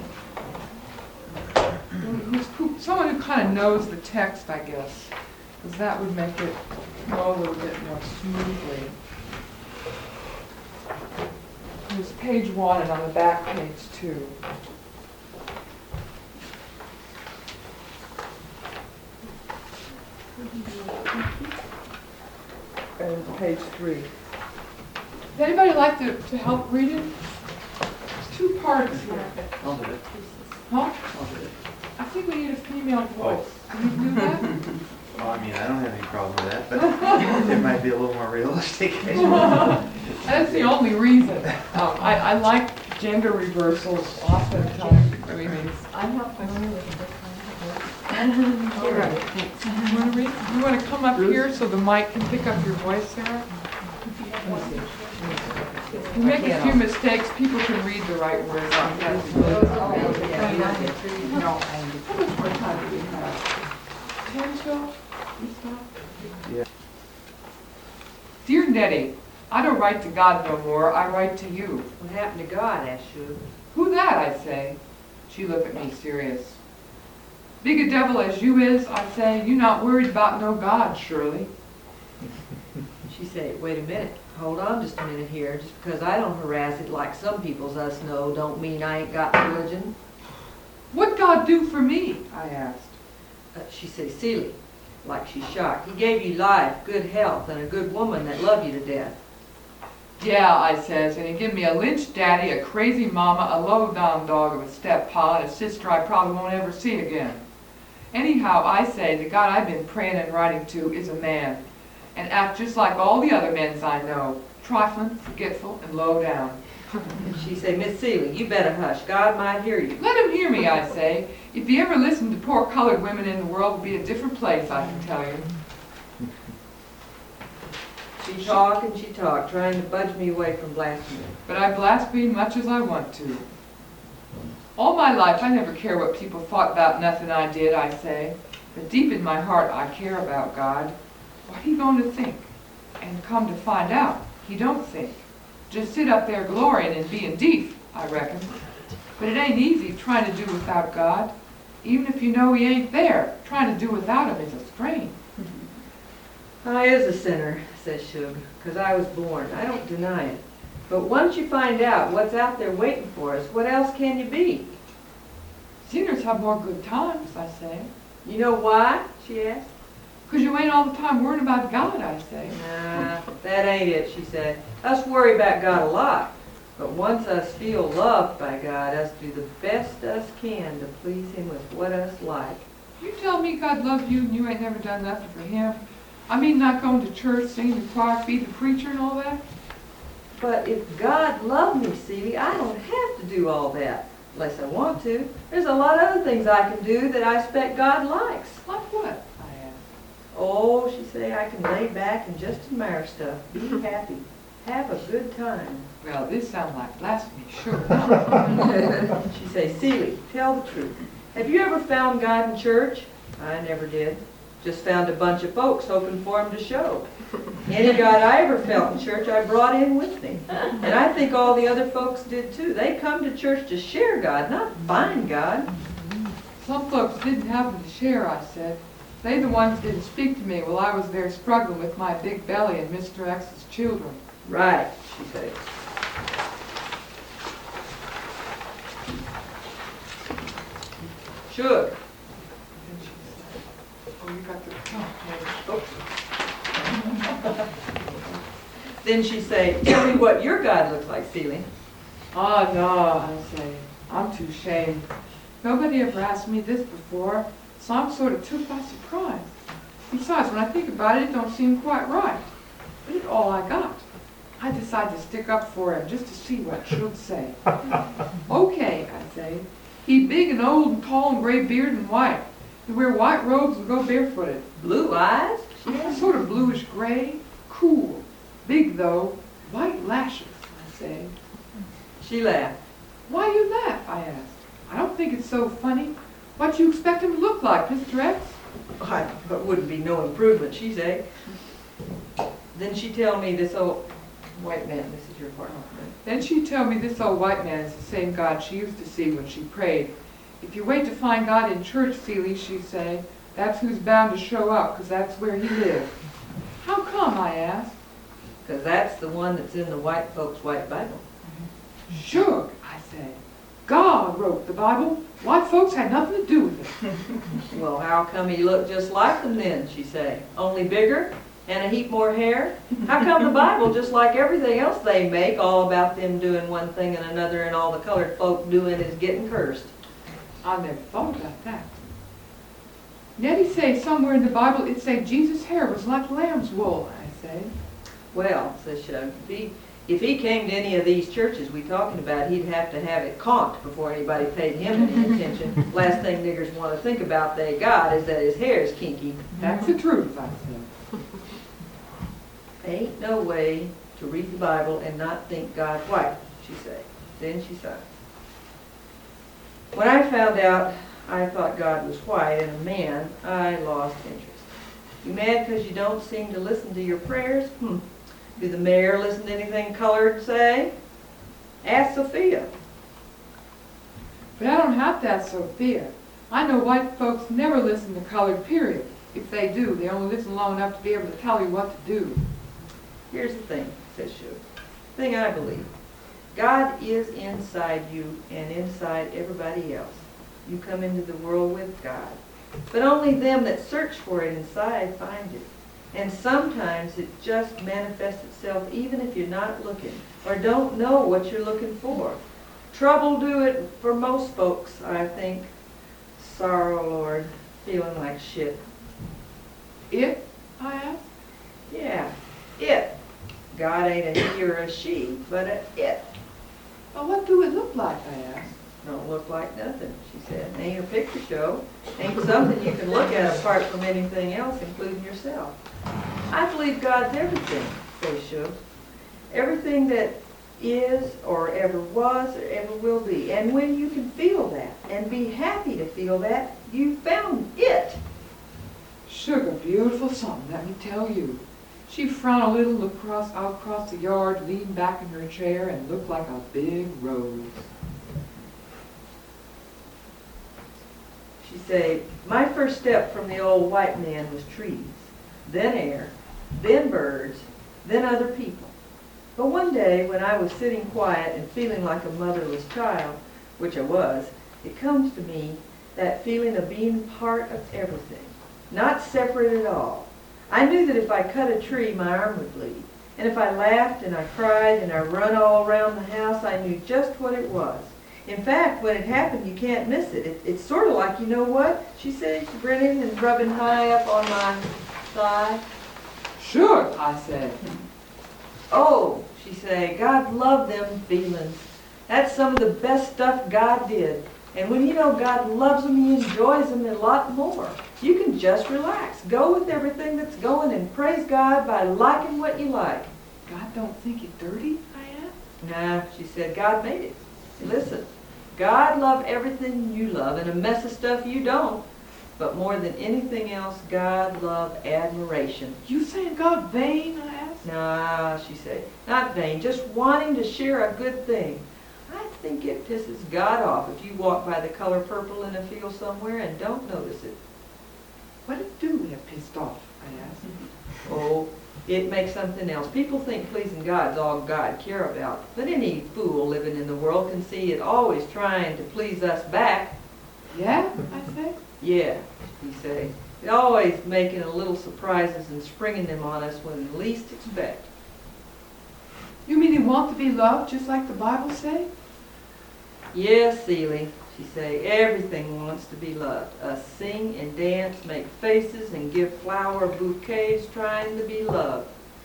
Who's, who, someone who kind of knows the text, I guess, because that would make it go a little bit more smoothly. There's page one, and on the back page two. And page three. Would anybody like to, to help read it? There's two parts here.
I'll do it.
Huh?
I'll do it.
I think we need a female voice. Can you do that?
Well, I mean, I don't have any problem with that, but it might be a little more realistic.
That's the only reason. Um, I, I like gender reversals oftentimes. I mean, it's-
I'm not familiar with this
All right. You want to read? You want to come up here so the mic can pick up your voice, Sarah? If you make a few mistakes, people can read the right words. That's really- How much more time do we have? Ten till? we stop?
Yeah.
Dear Nettie, I don't write to God no more. I write to you.
What happened to God, asked you.
Who that, I say. She looked at me serious. Big a devil as you is, I say, you not worried about no God, surely.
She said, wait a minute, hold on just a minute here. Just because I don't harass it like some people's us know, don't mean I ain't got religion.
What God do for me? I asked.
Uh, she said, silly, like she's shocked. He gave you life, good health, and a good woman that loved you to death.
Yeah, I says, and he give me a lynch daddy, a crazy mama, a low-down dog of a step-pa, and a sister I probably won't ever see again. Anyhow, I say, the God I've been praying and writing to is a man, and act just like all the other men's I know, trifling, forgetful, and low down.
And she said, Miss Seeley, you better hush. God might hear you.
Let him hear me, I say. If he ever listened to poor colored women in the world, it would be a different place, I can tell you.
She talked and she talked, trying to budge me away from blasphemy.
But I blaspheme much as I want to. All my life, I never care what people thought about nothing I did, I say. But deep in my heart, I care about God. What he going to think? And come to find out, he don't think. Just sit up there glorying and being deep, I reckon. But it ain't easy trying to do without God. Even if you know he ain't there, trying to do without him is a strain.
I is a sinner, says Shug, because I was born. I don't deny it. But once you find out what's out there waiting for us, what else can you be?
Sinners have more good times, I say.
You know why? She asked.
Because you ain't all the time worrying about God, I say.
Nah, that ain't it, she said. Us worry about God a lot. But once us feel loved by God, us do the best us can to please him with what us like.
You tell me God loves you and you ain't never done nothing for him. I mean not going to church, singing the choir, feed the preacher and all that.
But if God loved me, Celie, I don't have to do all that. Unless I want to. There's a lot of other things I can do that I expect God likes.
Like what? I asked.
Oh, she say, I can lay back and just admire stuff. Be happy. Have a good time.
Well, this sounds like blasphemy, sure.
She say, Celie, tell the truth. Have you ever found God in church? I never did. Just found a bunch of folks hoping for him to show. Any God I ever felt in church, I brought in with me. And I think all the other folks did too. They come to church to share God, not find God.
Some folks didn't have them to share, I said. They the ones didn't speak to me while I was there struggling with my big belly and Mister X's children.
Right, she said. Sure.
And she said, oh, you got the, oh,
Then she say, tell me what your God looks like, Celie.
oh, no, I say, I'm too ashamed. Nobody ever asked me this before, so I'm sort of took by surprise. Besides, when I think about it, it don't seem quite right. But it's all I got. I decided to stick up for him just to see what she'll say. Okay, I say. He big and old and tall and gray beard and white. He wear white robes and go barefooted.
Blue eyes?
Yeah, sort of bluish gray, cool. Big though, white lashes, I say.
She laughed.
Why you laugh, I asked. I don't think it's so funny. What you expect him to look like, Mister X?
Why, but wouldn't be no improvement, she say. Then she tell me this old white man, this is your part.
Then she'd tell me this old white man is the same God she used to see when she prayed. If you wait to find God in church, Celie, she'd say, that's who's bound to show up, 'cause that's where he lived. How come, I asked.
'Cause that's the one that's in the white folks' white Bible.
Sure, I said. God wrote the Bible. White folks had nothing to do with it.
Well, how come he looked just like them then, she say? Only bigger and a heap more hair? How come the Bible, just like everything else they make, all about them doing one thing and another and all the colored folk doing is getting cursed?
I never thought about that. Nettie say somewhere in the Bible it say Jesus' hair was like lamb's wool, I say.
Well, says Shug, if he, if he came to any of these churches we talking about, he'd have to have it conked before anybody paid him any attention. Last thing niggers want to think about they got is that his hair's kinky.
That's the truth, I said.
Ain't no way to read the Bible and not think God white, she said. Then she sighed. When I found out I thought God was white and a man, I lost interest. You mad because you don't seem to listen to your prayers? Hmm. Do the mayor listen to anything colored say? Ask Sophia.
But I don't have to ask Sophia. I know white folks never listen to colored, period. If they do, they only listen long enough to be able to tell you what to do.
Here's the thing, says Shug. Thing I believe. God is inside you and inside everybody else. You come into the world with God. But only them that search for it inside find it. And sometimes it just manifests itself even if you're not looking or don't know what you're looking for. Trouble do it for most folks, I think. Sorrow, Lord, feeling like shit.
It? I asked.
Yeah, it. God ain't a he or a she, but a it.
Well, what do it look like, I asked.
Don't look like nothing, she said. Ain't a picture show. Ain't something you can look at apart from anything else, including yourself. I believe God's everything, says Shug. Everything that is or ever was or ever will be. And when you can feel that and be happy to feel that, you found it.
Sugar, beautiful something, let me tell you. She frowned a little, looked across, out across the yard, leaned back in her chair, and looked like a big rose.
She said, my first step from the old white man was trees, then air, then birds, then other people. But one day, when I was sitting quiet and feeling like a motherless child, which I was, it comes to me, that feeling of being part of everything, not separate at all. I knew that if I cut a tree, my arm would bleed. And if I laughed and I cried and I run all around the house, I knew just what it was. In fact, when it happened, you can't miss it. it it's sort of like, you know what, she said, grinning and rubbing high up on my thigh.
Sure, I said.
Oh, she said, God loved them feelings. That's some of the best stuff God did. And when you know God loves them, He enjoys them a lot more. You can just relax. Go with everything that's going and praise God by liking what you like.
God don't think it dirty, I asked.
Nah, she said, God made it. Listen, God loves everything you love and a mess of stuff you don't. But more than anything else, God loved admiration.
You saying God vain, I asked?
Nah, she said, not vain, just wanting to share a good thing. I think it pisses God off if you walk by the color purple in a field somewhere and don't notice it.
What did do get pissed off, I asked.
Oh, it makes something else. People think pleasing God's all God care about. But any fool living in the world can see it always trying to please us back.
Yeah, I say.
Yeah, he say. It always making a little surprises and springing them on us when we least expect.
You mean you want to be loved just like the Bible say?
Yes, Seeley, she say, everything wants to be loved. Us sing and dance, make faces, and give flower bouquets trying to be loved.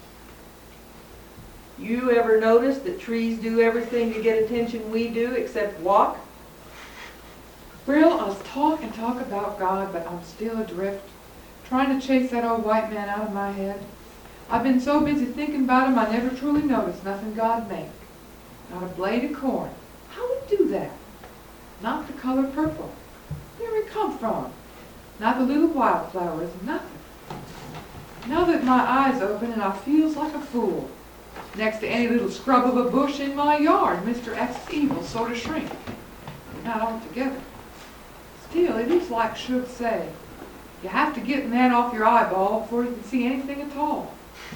You ever notice that trees do everything to get attention we do except walk?
Well, I'll talk and talk about God, but I'm still adrift, trying to chase that old white man out of my head. I've been so busy thinking about him, I never truly noticed nothing God made. Not a blade of corn. How would he do that? Not the color purple. Where it come from? Not the little wildflowers, nothing. Now that my eyes open and I feels like a fool, next to any little scrub of a bush in my yard, Mister X's evil sort of shrink. Not altogether. Still, it is like Shug say, you have to get man off your eyeball before you can see anything at all.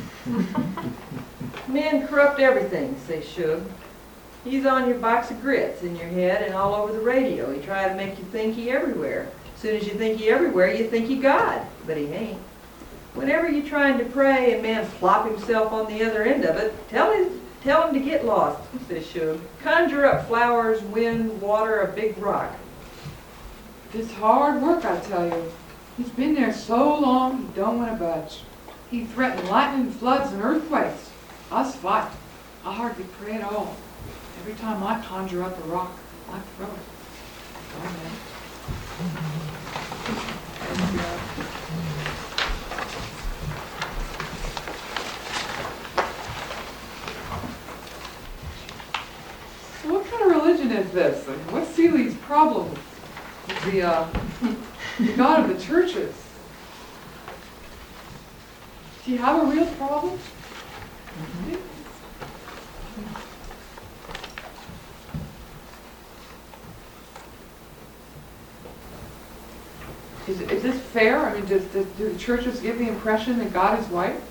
Men corrupt everything, say Shug. He's on your box of grits in your head and all over the radio. He try to make you think he everywhere. As soon as you think he everywhere, you think he God, but he ain't. Whenever you're trying to pray and man flop himself on the other end of it, tell him, tell him to get lost, says Shug. Conjure up flowers, wind, water, a big rock.
It's hard work, I tell you. He's been there so long, he don't want to budge. He threatened lightning, floods, and earthquakes. Us fight. I hardly pray at all. Every time I conjure up a rock, I throw it. Amen. So what kind of religion is this? And what's Seeley's problem with the, uh, the God of the churches? Do you have a real problem? Mm-hmm. Is, is this fair? I mean, does, does, do the churches give the impression that God is white?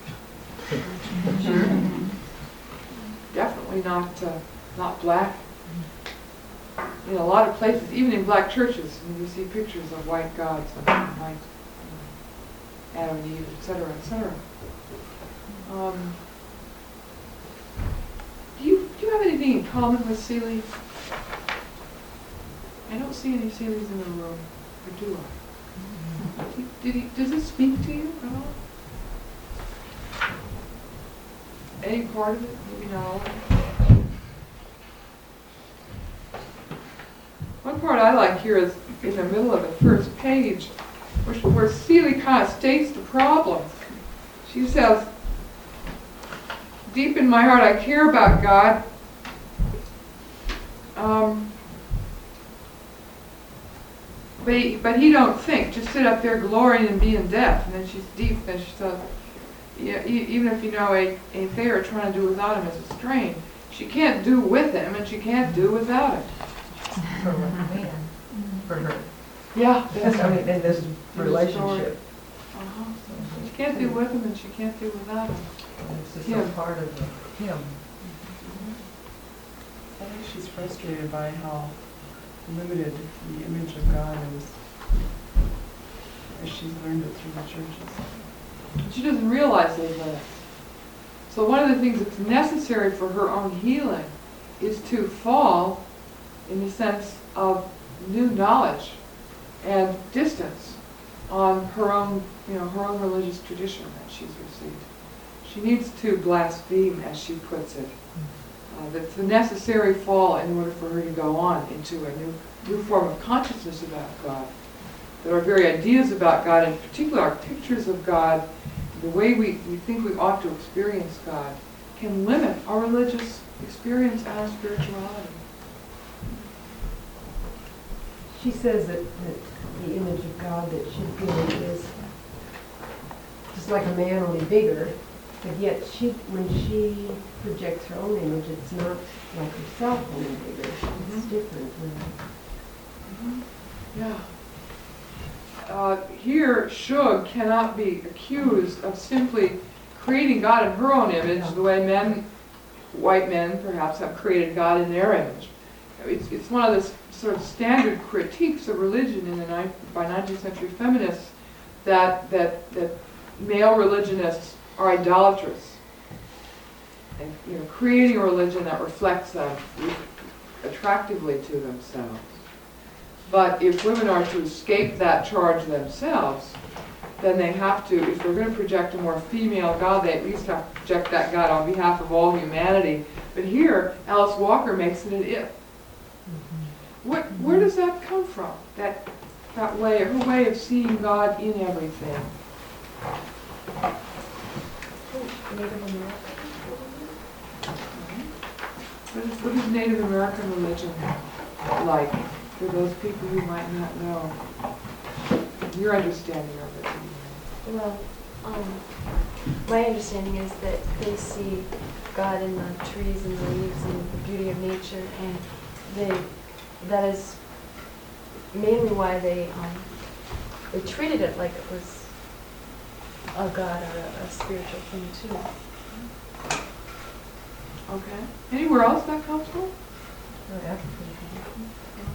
Definitely not, uh, not black. In a lot of places, even in black churches, when you see pictures of white gods, and white Adam and Eve, et cetera, et cetera. Um, do you do you have anything in common with Seeley? I don't see any Seeleys in the room, or do I? Did he, does it speak to you at all? Any part of it? Maybe not all of it. One part I like here is in the middle of the first page, where, where Seeley kind of states the problem. She says, deep in my heart I care about God. Um, But he, but he don't think, just sit up there glorying and being deaf. And then she's deep, and she says, yeah, e- even if you know ain't, ain't there, trying to do without him is a strain. She can't do with him, and she can't do without him.
For what man? For her.
Yeah.
That's, I mean, in this
In the
relationship.
Uh-huh. She can't do with him, and she can't do without him.
It's just
Yeah.
a part of the, him.
I think she's frustrated by how limited the image of God is, as she's learned it through the churches.
She doesn't realize those limits. So one of the things that's necessary for her own healing is to fall in the sense of new knowledge and distance on her own, you know, her own religious tradition that she's received. She needs to blaspheme, as she puts it. Uh, that's the necessary fall in order for her to go on into a new, new form of consciousness about God. That our very ideas about God, and particularly our pictures of God, the way we, we think we ought to experience God, can limit our religious experience and our spirituality.
she says that, that the image of God that she's given is just like a man, only bigger, but yet she, when she projects her own image, it's not like herself, only bigger. It's different.
Yeah. Uh, here, Shug cannot be accused of simply creating God in her own image, the way men, white men perhaps, have created God in their image. It's, it's one of the s- sort of standard critiques of religion in the ni- by nineteenth century feminists that, that, that male religionists are idolatrous. And, you know, creating a religion that reflects them attractively to themselves. But if women are to escape that charge themselves, then they have to, if they're going to project a more female God, they at least have to project that God on behalf of all humanity. But here, Alice Walker makes it an if. What, where does that come from? That, that way, her way of seeing God in everything.
Native American.
What is, what is Native American religion like for those people who might not know? Your understanding of it.
Well, um, my understanding is that they see God in the trees and the leaves and the beauty of nature, and they, that is mainly why they, um, they treated it like it was a God or a, a spiritual thing too.
Okay. Anywhere else that comes from?
Or African.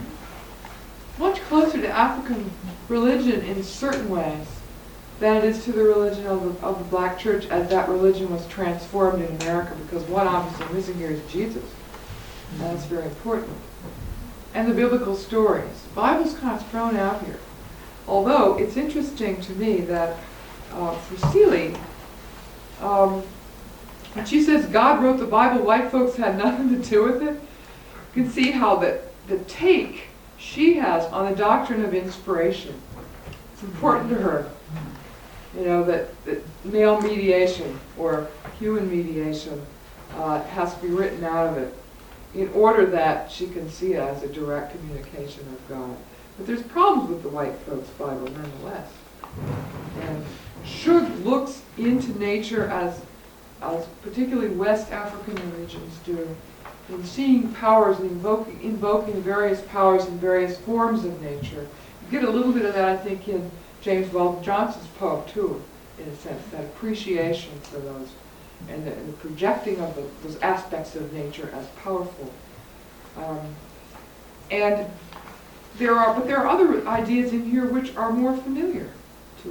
Much closer to African religion in certain ways than it is to the religion of the, of the black church as that religion was transformed in America, because one obviously missing here is Jesus. And that's very important. And the biblical stories. The Bible's kind of thrown out here. Although it's interesting to me that uh, for Seeley, um, when she says God wrote the Bible, white folks had nothing to do with it, you can see how the, the take she has on the doctrine of inspiration. It's important to her. You know, that, that male mediation or human mediation uh, has to be written out of it in order that she can see it as a direct communication of God. But there's problems with the white folks' Bible nonetheless. And Shug looks into nature as, as particularly West African religions do, in seeing powers and invoking, invoking various powers in various forms of nature. You get a little bit of that, I think, in James Weldon Johnson's poem, too, in a sense, that appreciation for those, and the, and the projecting of the, those aspects of nature as powerful. Um, and there are, but there are other ideas in here which are more familiar to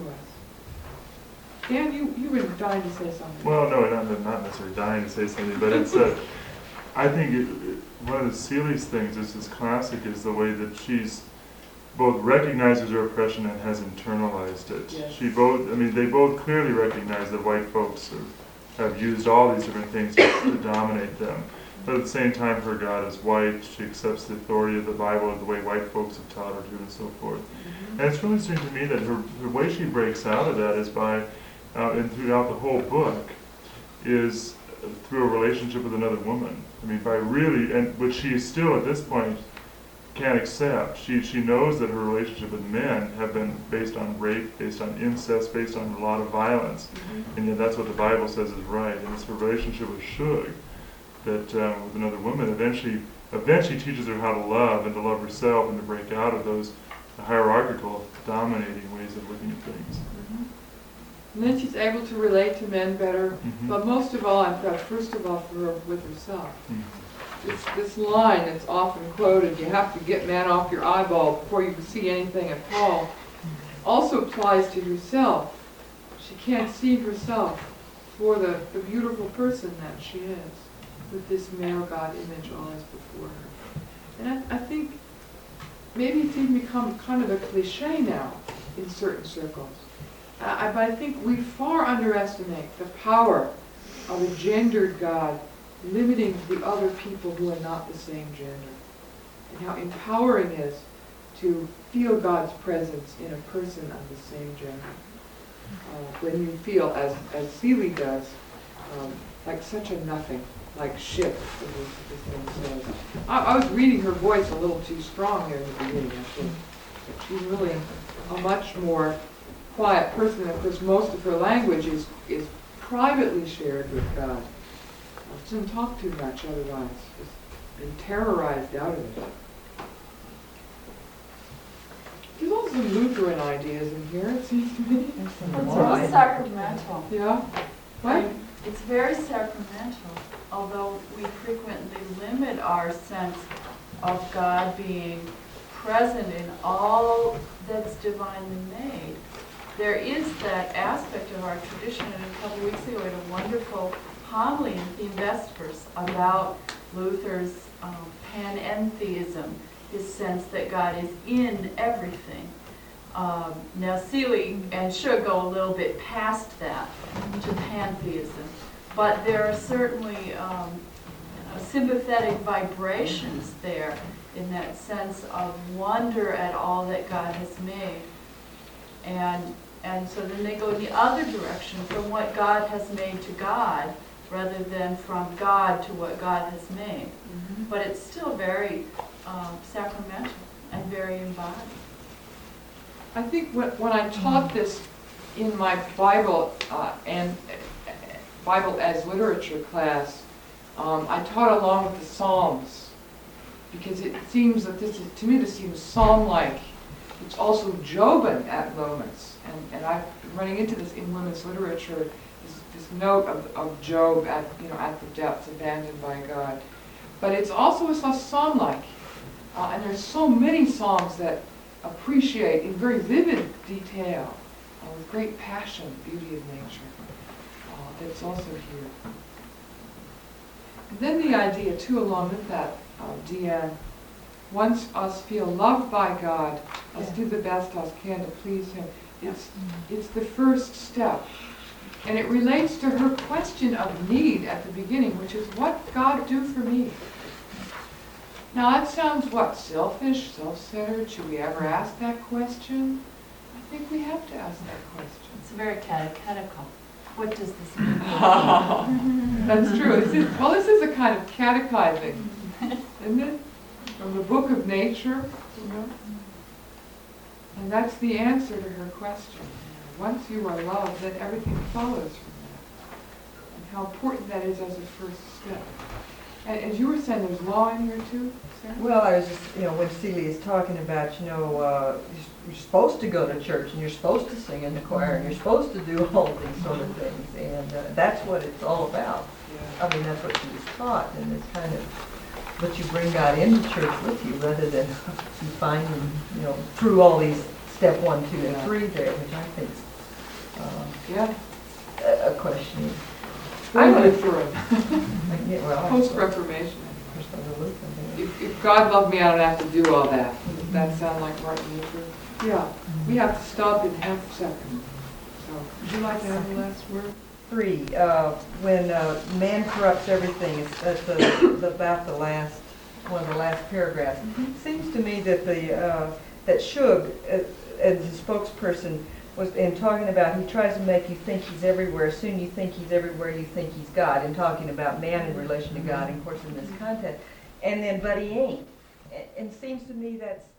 us. Dan, you, you were dying to say something.
Well, no, not, not necessarily dying to say something, but it's a, I think it, it, one of the Seeley's things is, is classic is the way that she's both recognizes her oppression and has internalized it.
Yes.
She both, I mean, they both clearly recognize that white folks have, have used all these different things to, to dominate them. But at the same time, her God is white. She accepts the authority of the Bible the way white folks have taught her to, and so forth. Mm-hmm. And it's really interesting to me that her, her way she breaks out of that is by, uh, and throughout the whole book, is through a relationship with another woman. I mean, by really, and which she still at this point can't accept. She she knows that her relationship with men have been based on rape, based on incest, based on a lot of violence, mm-hmm. and yet that's what the Bible says is right. And it's her relationship with Shug that um, with another woman eventually eventually teaches her how to love and to love herself and to break out of those hierarchical, dominating ways of looking at things.
Mm-hmm. And then she's able to relate to men better, mm-hmm. but most of all, I've got first of all for her with herself. Mm-hmm. This, this line that's often quoted, you have to get man off your eyeball before you can see anything at all, also applies to herself. She can't see herself for the, the beautiful person that she is, with this male God image always before her. And I, I think maybe it's even become kind of a cliche now in certain circles. Uh, but I think we far underestimate the power of a gendered God limiting the other people who are not the same gender, and how empowering it is to feel God's presence in a person of the same gender. Uh, when you feel, as, as Seeley does, um, like such a nothing, like ship, as this this thing says. I, I was reading her voice a little too strong there in the beginning, I think. But she's really a much more quiet person, and of course most of her language is, is privately shared with God. She doesn't talk too much otherwise, just been terrorized out of it. There's also some Lutheran ideas in here, it seems to me.
It's very sacramental.
Yeah? What?
It's very sacramental, although we frequently limit our sense of God being present in all that's divinely made. There is that aspect of our tradition, and a couple weeks ago we had a wonderful homily in Theme Vespers about Luther's um, panentheism, his sense that God is in everything. Um, now Seeley and Shug go a little bit past that to pantheism, but there are certainly um, uh, sympathetic vibrations there in that sense of wonder at all that God has made. And, and so then they go in the other direction, from what God has made to God, rather than from God to what God has made.
Mm-hmm.
But it's still very um, sacramental and very embodied.
I think when, when I taught this in my Bible uh, and uh, Bible as literature class, um, I taught along with the Psalms, because it seems that this is, to me, this seems psalm-like. It's also Jobin at moments, and, and I've been running into this in women's literature, this, this note of, of Job at, you know, at the depths, abandoned by God. But it's also a psalm-like, uh, and there's so many psalms that appreciate in very vivid detail, uh, with great passion, the beauty of nature. Uh, that's also here. And then the idea, too, along with that, uh, Deanne, once us feel loved by God, us do the best us can to please Him. It's, it's the first step. And it relates to her question of need at the beginning, which is, what God do for me? Now that sounds, what, selfish, self-centered? Should we ever ask that question? I think we have to ask that question.
It's very catechetical. What does this mean?
That's true. This is, well, this is a kind of catechizing, isn't it? From the book of nature, you know? And that's the answer to her question. Once you are loved, then everything follows from that. And how important that is as a first step. And as you were saying, there's law in here too, Sarah?
Well, I was just, you know, when Celia is talking about, you know, uh, you're supposed to go to church and you're supposed to sing in the choir and you're supposed to do all these sort of things, and uh, that's what it's all about.
Yeah.
I mean, that's what she was taught, and it's kind of, but you bring God into church with you rather than you find Him, you know, through all these step one, two, and
Yeah.
three there, which I think is uh,
Yeah.
a, a question.
I'm Lutheran.
Yeah, well, I-
Post-Reformation.
Of course, I'm a Lutheran, yeah.
If, if God loved me, I don't have to do all that. Does that sound like Martin Luther? Yeah. We have to stop in half a second. So, would you like to have the last word?
Three, uh, when uh, man corrupts everything, it's, that's the, about the last, one of the last paragraphs. It seems to me that the, uh, that Shug, uh, as the spokesperson, was in talking about, he tries to make you think he's everywhere. Soon you think he's everywhere, you think he's God, and talking about man in relation to God, of course, in this context. And then, but he ain't. And it seems to me that's